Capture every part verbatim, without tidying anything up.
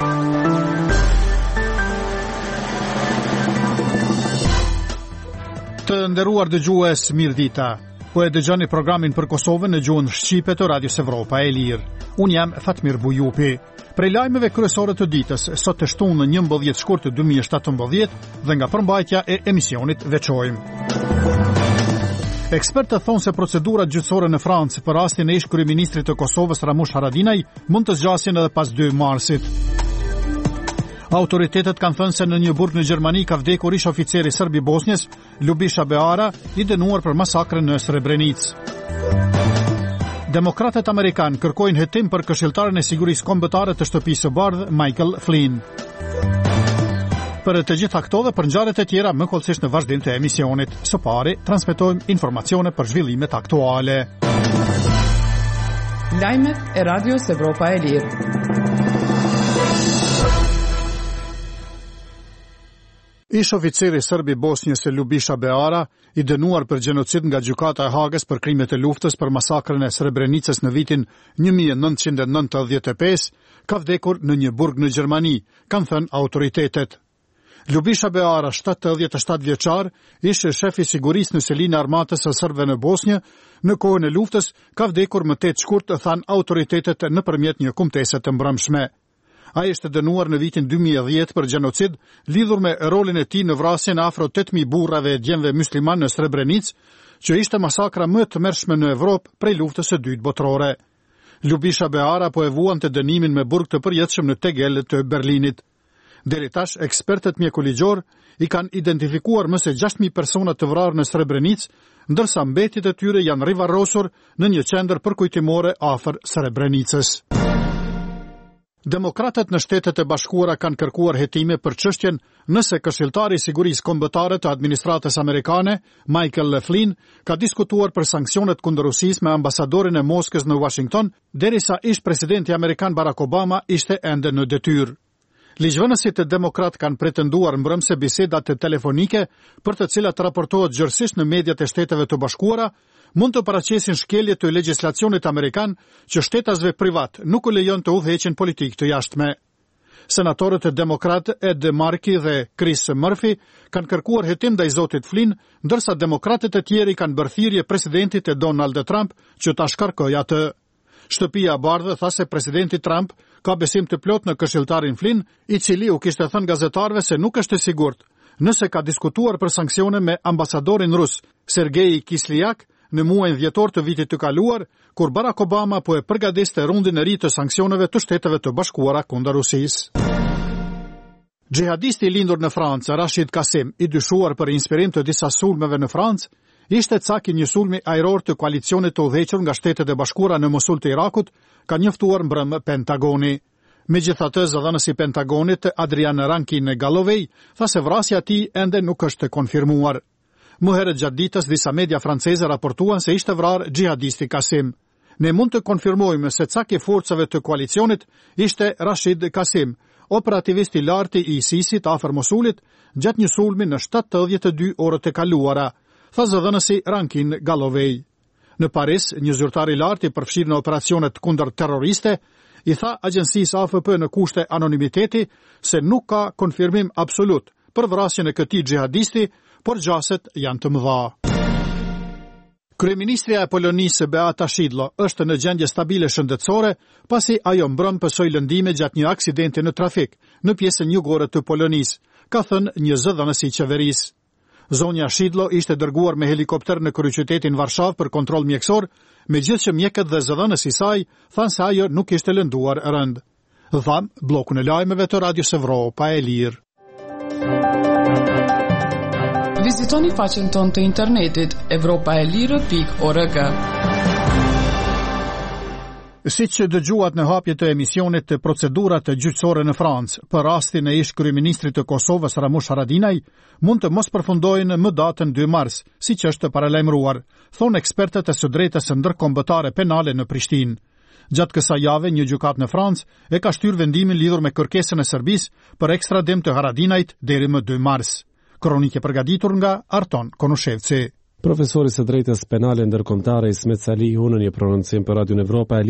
Të nderuar dëgjues, mirëdita. Po e dëgjoni programin për Kosovën në gjuhën shqipe të Radios Evropa e Lirë. Unë jam Fatmir Bujupi. Prej lajmeve kryesore të ditës, sot të shtunë në njëmbëdhjetë shkurt dy mijë e shtatëmbëdhjetë dhe nga përmbajtja e emisionit veçojmë. Ekspertët thonë se procedurat gjyqësore në Francë për rastin e ish kryeministrit të Kosovës Ramush Haradinaj mund të zgjasin edhe pas dy marsit. Autoritetet kanë thënë se në një burg në Gjermani ka vdekur ish oficeri serb i Bosnjës, Ljubisha Beara, i dënuar për masakrën në Srebrenicë. Demokratët amerikanë kërkojnë hetim për këshilltarin e sigurisë kombëtare të shtëpisë së bardhë, Michael Flynn. Për të gjitha këto dhe për ngjarjet e tjera më kollësisht në vazhdim të emisionit. Së pari, transmetojmë informacione për zhvillimet aktuale. Lajmet e Radios Evropa e Lirë. Ish oficeri serb i Bosnjës Ljubisha Beara, i dënuar për gjenocid nga gjykata e Hagës për krimet e luftës për masakrën e Srebrenicës në vitin një mijë e nëntëqind e nëntëdhjetë e pesë, ka vdekur në një burg në Gjermani, kanë thënë autoritetet. Ljubisha Beara, shtatëdhjetë e shtatë vjeçar, ishte shef i sigurisë në selinë e armatës së serbëve në Bosnjë, në kohën e luftës ka vdekur më tetë shkurt, thanë autoritetet nëpërmjet një kumtese të mbrëmshme. Ai ishte dënuar në vitin dy mijë e dhjetë për gjenocid, lidhur me rolin e tij në vrasjen e afro tetë mijë burrave e djemve musliman në Srebrenicë, që ishte masakra më e tmerrshme në Evropë prej luftës së dytë botërore. Ljubisha Beara po e vuante dënimin me burg të përjetshëm në tegelët të Berlinit. Deri tash, ekspertët mjekuligjor i kanë identifikuar më se gjashtë mijë persona të vrarë në Srebrenicë, ndërsa mbetjet e tyre janë rivarrosur në një qendër përkujtimore afër Srebrenicës. Demokratët në Shtetet e Bashkuara kanë kërkuar hetime për çështjen nëse këshilltari i sigurisë kombëtare të administratës amerikane, Michael Flynn, ka diskutuar për sanksionet kundër Rusisë me ambasadorin e Moskës në Washington, derisa ish presidenti amerikan Barack Obama ishte ende në detyrë. Ligjvënësit e demokrat kanë pretenduar mbrëmse bisedat telefonike për të cilat raportohet gjërësisht në mediat e Shteteve të Bashkuara mund të paraqesin shkelje të legjislacionit amerikan që shtetasve privat nuk u lejon të udhëheqin politikë të jashtme. Senatorët e demokrat Ed Markey dhe Chris Murphy kanë kërkuar hetim ndaj zotit Flynn, ndërsa demokratët e tjerë kanë bërë thirrje presidentit e Donald Trump që ta shkarkojë atë. Shtëpia e Bardhë tha se presidenti Trump ka besim të plot në këshilltarin Flynn, i cili u kishte thënë gazetarëve se nuk është e sigurt nëse ka diskutuar për sanksione me ambasadorin rus Sergei Kislyak në muajin dhjetor të vitit të kaluar, kur Barack Obama po e përgatiste rundin e ri të sanksioneve të Shteteve të Bashkuara kundër Rusisë. Xhihadisti i lindur në Francë, Rashid Kasim, i dyshuar për inspirim të disa sulmeve në Francë, ishte cak i një sulmi ajror të koalicionit të udhëhequr nga Shtetet e Bashkuara në Mosul të Irakut, ka njoftuar mbrëm Pentagoni. Megjithatë, zëdhënësi i Pentagonit, Adrian Rankin Galovej, tha se vrasja e tij ende nuk është konfirmuar. Më herët gjatë ditës, disa media franceze raportuan se ishte vrarë xhihadisti Kasim. Ne mund të konfirmojmë se cak i forcave të koalicionit ishte Rashid Kasim, operativist i lartë i ISIS-it afër Mosulit, gjatë një sulmi në shtatëdhjetë e dy orët e kaluara, tha zëdhënësi Rankin Galovej. Në Paris, një zyrtar i lartë i përfshirë në operacionet kundër terroriste, i tha agjencisë A F P në kushte anonimiteti se nuk ka konfirmim absolut për vrasjen e këtij xhihadisti, por gjaset janë të mëdha. Kryeministrja e Polonisë Beata Szydło është në gjendje stabile shëndetësore, pasi ajo mbrëm pësoi lëndime gjatë një aksidenti në trafik në pjesën jugore të Polonisë, ka thënë një zëdhënës i qeverisë. Zonja Szydło ishte dërguar me helikopter në kryeqytetin Varshavë për kontroll mjekësor, megjithëse mjekët dhe zëdhënës i saj thanë se ajo nuk ishte lënduar rënd. Dham bllokun e lajmeve të Radios Evropa e Lirë. Vizitoni faqen tonë të internetit evropaelire pikë org. Siç dëgjuat në hapje të emisionit të procedurat të gjyqësore në Francë për rastin e ish kryeministrit të Kosovës Ramush Haradinaj, mund të mos përfundojnë më datën dy mars, siç është paralajmëruar, thonë ekspertët e së drejtës së ndërkombëtare penale në Prishtinë. Gjatë kësaj jave, një gjykat në Francë e ka shtyr vendimin lidhur me kërkesën e Serbisë për ekstradim të Haradinajt deri më dy mars. Kronike përgatitur nga Arton Konushevci. Profesori së drejtës penale ndërkombëtare Ismet Salihu në një prononcim për Radion Evropa e Lirë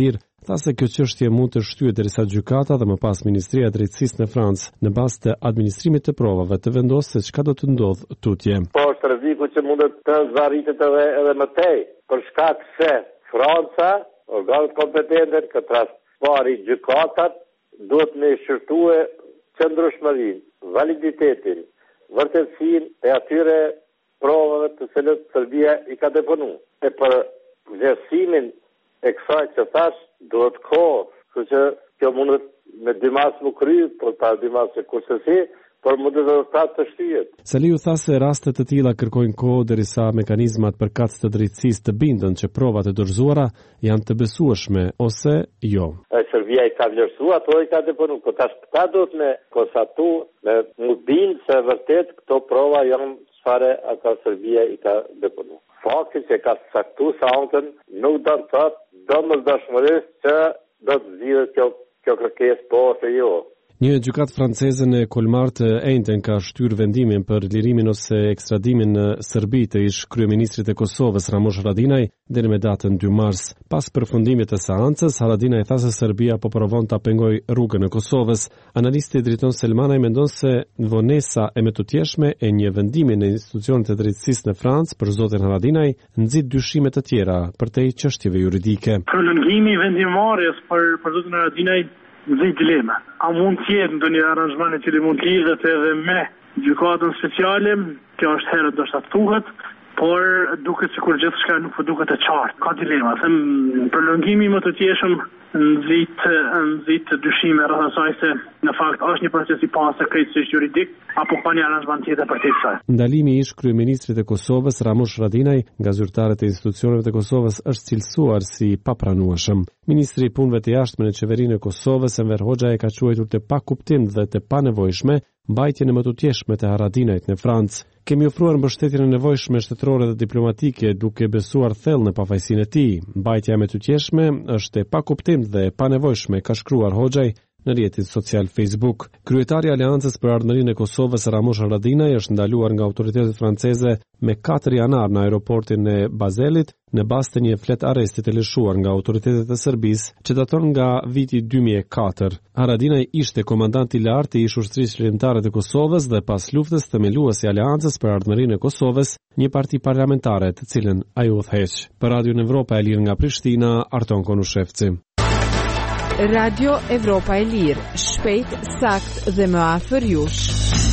tha se kjo çështje mund të shtyhet derisa gjykata dhe më pas Ministria e Drejtësisë në Francë në bazë të administrimit të provave të vendosë se çka do të ndodhë tutje. Po është rreziku që mund të zvarritet edhe edhe më tej, për shkak se Franca, organet kompetente, këtë rast pari gjykatat, duhet me shërtue qëndrueshmërinë, validitetin, vërtetësinë e atyre provave të cilët Serbia i ka deponuar. E për vlerësimin e kësaj që thash, duhet kohë, kështu që kjo mundet me dy masë më kry, por ta dy masë e kursesi, por mundet edhe ta të shtyhet. Saliu tha se rastet të tilla kërkojnë kohë derisa mekanizmat përkatës të drejtësisë të bindën që provat e dorëzuara janë të besueshme ose jo. E Serbia i ka vlerësuar, ato i ka deponu, por tash këta duhet me konstatu, me mu bindë se vërtet këto prova janë çfarë ata Serbia i ka deponu. Fakti që ka saktu sa antën nuk do të thotë domosdoshmërisht që do të zgjidhet kjo kjo kërkesë po ose jo. Një gjykatë franceze në Kolmar të njëjtën ka shtyr vendimin për lirimin ose ekstradimin në Serbi të ish kryeministrit të Kosovës Ramush Haradinaj deri me datën dy mars. Pas përfundimit të seancës, Haradinaj tha se Serbia po provon ta pengojë rrugën e Kosovës. Analisti Driton Selmanaj mendon se vonesa e metutjeshme e një vendimi në institucionet e drejtësisë në Francë për zotin Haradinaj nxit dyshime të tjera përtej çështjeve juridike. Prolongimi i vendimarrjes për për zotin Haradinaj nxit dilema. A mund të jetë ndonjë aranzhman i cili mund të lidhet edhe me gjykatën speciale? Kjo është herë do të thuhet, por duket sikur gjithçka nuk po duket e qartë. Ka dilema. Them prolongimi më të tjeshëm nxit nxit dyshime rreth asaj se në fakt është një proces i pastë krejtësisht juridik apo ka një aranzhman tjetër për të kësaj. Ndalimi i ish kryeministrit të Kosovës Ramush Haradinaj nga zyrtarët e institucioneve të Kosovës është cilësuar si papranueshëm. Ministri i punëve të jashtme në qeverinë e Kosovës Enver Hoxha e ka quajtur të pakuptim dhe të panevojshme mbajtjen e mëtutjeshme të Haradinajt në Francë. Kemi ofruar mbështetjen e nevojshme shtetërore dhe diplomatike duke besuar thellë në pafajësinë e tij. Mbajtja e mëtutjeshme është e pakuptim dhe e panevojshme, ka shkruar Hoxhaj në rrjetin social Facebook. Kryetari i Aleancës për Ardhmërinë e Kosovës Ramush Haradinaj është ndaluar nga autoritetet franceze me katër janar në aeroportin e Bazelit në bazë të një flet arresti të lëshuar nga autoritetet e Serbisë që daton nga viti dy mijë e katër. Haradinaj ishte komandant i lartë i ish ushtrisë qëndrueshme të Kosovës dhe pas luftës themeluesi i Aleancës për Ardhmërinë e Kosovës, një parti parlamentare të cilën ai udhëheq. Për Radio Evropa e Lirë nga Prishtina, Arton Konushevci. Radio Evropa e Lirë, shpejt, sakt dhe më afër jush.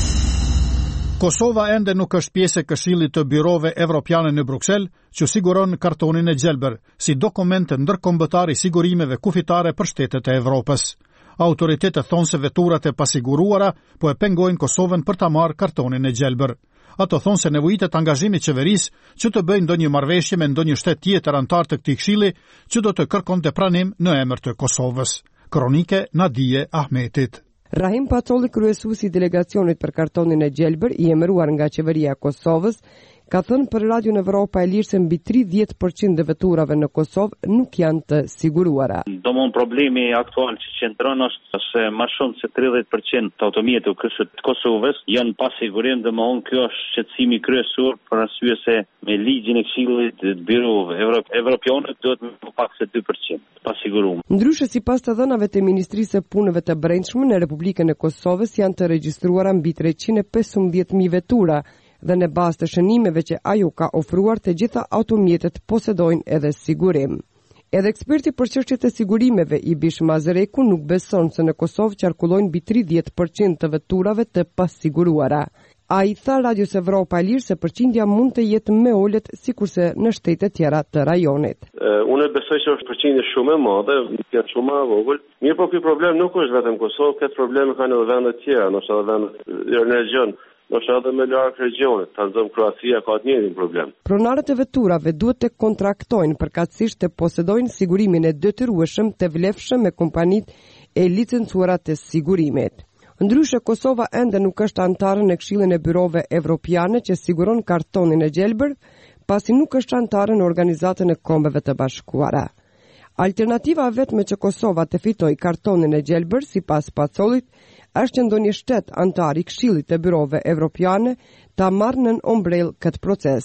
Kosova ende nuk është pjesë e Këshillit të Byrove Evropiane në Bruksel, që siguron kartonin e gjelbër, si dokument ndërkombëtar i sigurimeve kufitare për shtetet e Evropës. Autoritetet thonë se veturat e pasiguruara po e pengojnë Kosovën për ta marrë kartonin e gjelbër. Ato thonë se nevojitet angazhimi qeverisë që të bëjnë ndonjë marrëveshje me ndonjë shtet tjetër antar të këtij këshilli që do të kërkonte pranim në emër të Kosovës. Kronike Nadije Ahmetit. Rahim Patolli, kryesuesi i delegacionit për kartonin e gjelbër i emëruar nga qeveria e Kosovës, ka thënë për Radio Evropa e Lirë se mbi tridhjetë përqind e veturave në Kosovë nuk janë të siguruara. Domthon problemi aktual që qëndron është se më shumë se tridhjetë përqind të automjeteve të Kosovës janë pa sigurim, domthon kjo është shqetësimi kryesor për arsye se me ligjin e Këshillit të Byrove Evropiane duhet më pak se dy përqind pa sigurum. Ndryshe sipas të dhënave të Ministrisë së Punëve të Brendshme në Republikën e Kosovës janë të regjistruara mbi treqind e pesëmbëdhjetë mijë vetura dhe në bazë të shënimeve që ajo ka ofruar të gjitha automjetet posedojnë edhe sigurim. Edhe eksperti për çështjet e sigurimeve i Bish Mazereku nuk beson se në Kosovë qarkullojnë mbi tridhjetë përqind të veturave të pasiguruara. Ai tha Radios Evropa e Lirë se përqindja mund të jetë më ulët sikurse në shtete tjera të rajonit. Uh, unë besoj se është përqindje shumë e madhe, janë shumë e vogël. Mirë, po ky problem nuk është vetëm Kosovë, këtë problem kanë edhe vende të tjera, ndoshta edhe vende në region. Nështë edhe me larkë regionit, të nëzëm Kroacia ka të njëjtin problem. Pronarët e veturave duhet të kontraktojnë përkatësisht të posedojnë sigurimin e detyrueshëm të vlefshëm me kompanit e licencuara të sigurimit. Ndryshe, Kosova ende nuk është antare në Këshillin e Byrove Evropiane që siguron kartonin e gjelbër, pasi nuk është antare në Organizatën e Kombeve të Bashkuara. Alternativa vetme që Kosova të fitoj kartonin e gjelbër, sipas Pacollit, është që ndonjë shtet antar i Këshillit të Byrove Evropiane ta marrë nën ombrell këtë proces.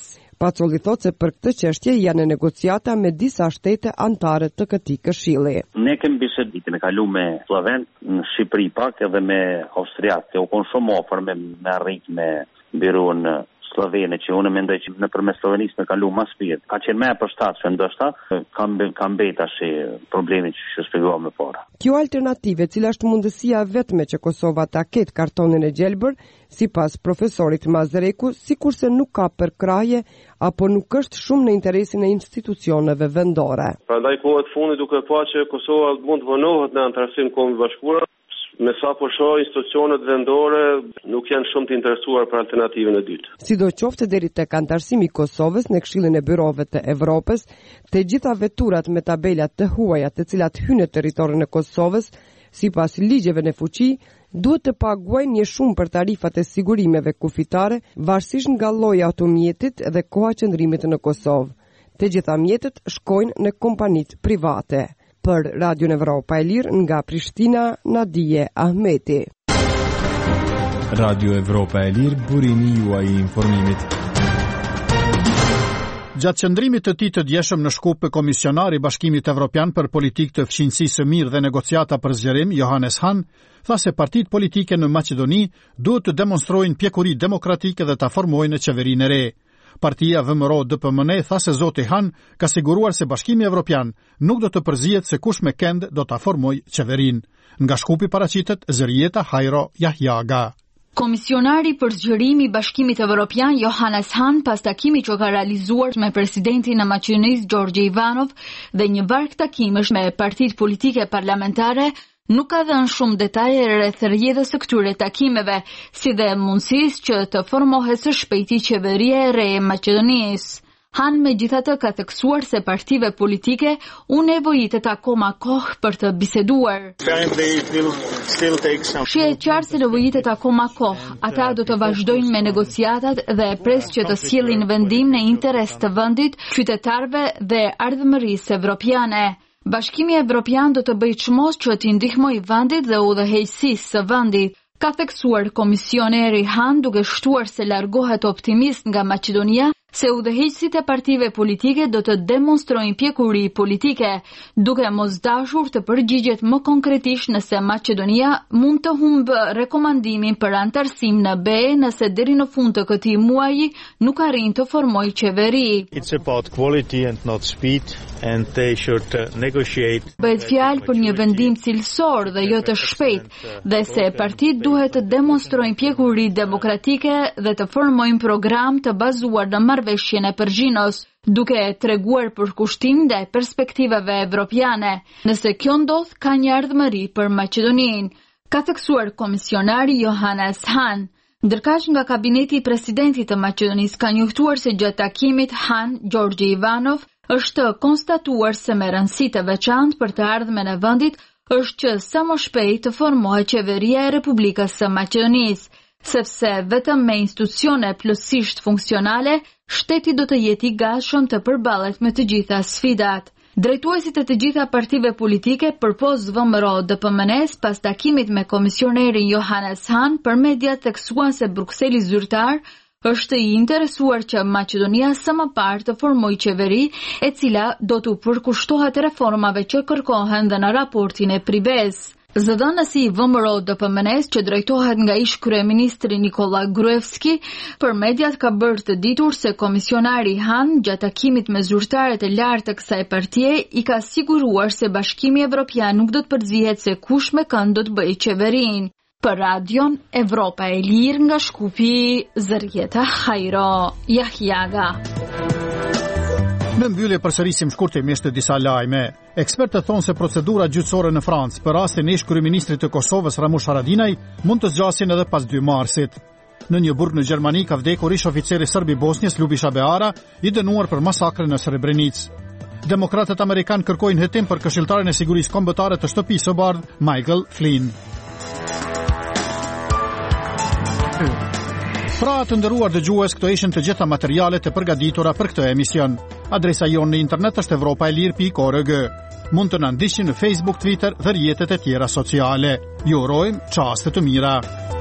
Facolli thot se për këtë çështje janë negociata me disa shtete anëtare të këtij këshilli. Ne kemi bisedë me kalu me Slovent në Shqipëri pak edhe me Austriak, që u konë shumë ofër me, me arrit me biroën Slovene, që unë mendoj që në përmes Slovenisë me kalu mas pjetë. Ka qenë me e përshtatë që ndoshta kam, kam beta shi problemi që që shpjeguar më para. Kjo alternative, cila është mundësia vetme që Kosova ta ketë kartonin e gjelbër, sipas profesorit Mazreku, sikurse nuk ka përkraje apo nuk është shumë në interesin e institucioneve vendore. Prandaj kohët fundit duke pa që Kosova mund të vonohet në antarësim të Kombeve të Bashkuara, me sa po shoh institucionet vendore nuk janë shumë të interesuar për alternativën e dytë. Sidoqoftë deri tek antarësimi i Kosovës në Këshillin e Byrove të Evropës, të gjitha veturat me tabelat të huaja të cilat hynë në territorin e Kosovës, sipas ligjeve në fuqi, duhet të paguajnë një shumë për tarifat e sigurimeve kufitare, varësisht nga lloji i automjetit dhe koha qëndrimit në Kosovë. Të gjitha mjetet shkojnë në kompanitë private. Për Radio Evropa e Lirë nga Prishtina, Nadije Ahmeti. Radio Evropa e Lirë, burimi juaj i informimit. Gjatë qëndrimit të tij të djeshëm në Shkup, komisionari i Bashkimit Evropian për politikë të fqinjësisë së mirë dhe negociata për zgjerim, Johannes Hahn, tha se partitë politike në Maqedoni duhet të demonstrojnë pjekuri demokratike dhe ta formojnë qeverinë e re. Partia V M R O D P M N tha se zoti Han ka siguruar se Bashkimi Evropian nuk do të përzihet se kush me kënd do ta formojë qeverinë. Nga Shkupi paraqitet Zërieta Hajro Jahjaga. Komisionari për zgjerimi i Bashkimit Evropian Johannes Hahn pas takimit që ka realizuar me presidentin e Maqedonisë Gjorgje Ivanov dhe një varg takimesh me partitë politike parlamentare, nuk ka dhënë shumë detaje rreth rrjedhës së këtyre takimeve, si dhe mundësisë që të formohet së shpejti qeveria e re e Maqedonisë. Han megjithatë ka theksuar se partive politike u nevojitet akoma kohë për të biseduar. Shi e qartë se nevojitet akoma kohë. Ata do të vazhdojnë me negociatat dhe pres që të sjellin vendim në interes të vendit, qytetarëve dhe ardhmërisë evropiane. Bashkimi Evropian do të bëjë çmos që t'i ndihmojë vendit dhe udhëheqësisë së vendit. Ka theksuar komisioneri Han duke shtuar se largohet optimist nga Maqedonia se udhëheqësit e partive politike do të demonstrojnë pjekuri politike, duke mos dashur të përgjigjet më konkretisht nëse Maqedonia mund të humbë rekomandimin për antarësim në B E nëse deri në fund të këtij muaji nuk arrin të formojë qeveri. It's about quality and not speed and they should negotiate. Bëhet fjalë për një vendim cilësor dhe jo të shpejtë, dhe se partitë duhet të demonstrojnë pjekuri demokratike dhe të formojnë program të bazuar në marrëveshjen e Përgjinos, duke treguar përkushtim ndaj perspektivave evropiane. Nëse kjo ndodh, ka një ardhmëri për Maqedoninë, ka theksuar komisionari Johannes Hahn. Ndërkaq nga kabineti i presidentit të Maqedonisë ka njoftuar se gjatë takimit Han Gjorgje Ivanov është konstatuar se me rëndësi të veçantë për të ardhmen e vendit është që sa më shpejt të formohet qeveria e Republikës së Maqedonisë, sepse vetëm me institucione plotësisht funksionale, shteti do të jetë i gatshëm të përballet me të gjitha sfidat. Drejtuesit e të gjitha partive politike përpos V M R O D P M N-s pas takimit me komisionerin Johannes Hahn për media theksuan se Brukseli zyrtar është i interesuar që Maqedonia së më parë të formojë qeveri e cila do të përkushtohet reformave që kërkohen dhe në raportin e Pribes. Zëdhënësi i V M R O D P M N-s që drejtohet nga ish kryeministri Nikola Gruevski për mediat ka bërë të ditur se komisionari Han gjatë takimit me zyrtarët e lartë të kësaj partie i ka siguruar se Bashkimi Evropian nuk do të përzihet se kush me kënd do të bëjë qeverinë. Për Radion Evropa e Lirë nga Shkupi, Zërieta Hajro Jahjaga. Në mbyllje përsërisim shkurtimisht disa lajme. Ekspertët thonë se procedura gjyqësore në Francë për rastin e ish kryeministrit të Kosovës Ramush Haradinaj mund të zgjasin edhe pas dy marsit. Në një burg në Gjermani ka vdekur ish oficeri serb i Bosnjës Ljubiša Beara, i dënuar për masakrën në Srebrenicë. Demokratët amerikanë kërkojnë hetim për këshilltarin e sigurisë kombëtare të shtëpisë së bardhë Michael Flynn. Pra të nderuar dëgjues, këto ishin të gjitha materialet e përgatitura për këtë emision. Adresa jonë në internet është evropa e lirë pikë org. Mund të na ndiqni në Facebook, Twitter dhe rrjetet e tjera sociale. Ju urojmë çaste të mira.